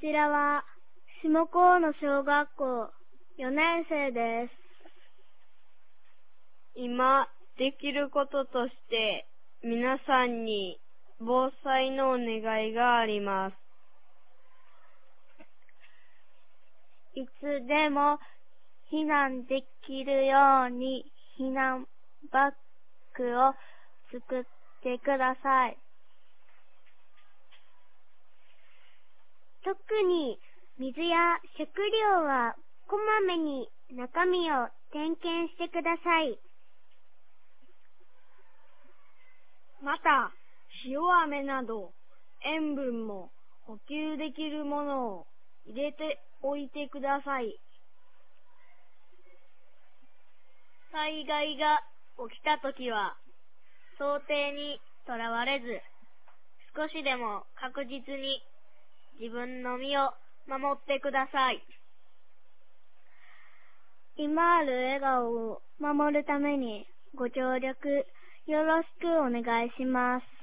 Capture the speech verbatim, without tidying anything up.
ちらは下高の小学校よねん生です。 今できることとして皆さんに防災のお願いがあります。 いつでも避難できるように避難バッグを作ってください。特に水や食料はこまめに中身を点検してください。 また、塩飴など塩分も補給できるものを入れておいてください。災害が起きたときは想定にとらわれず、少しでも確実に自分の身を守ってください。 今ある笑顔を守るためにご協力よろしくお願いします。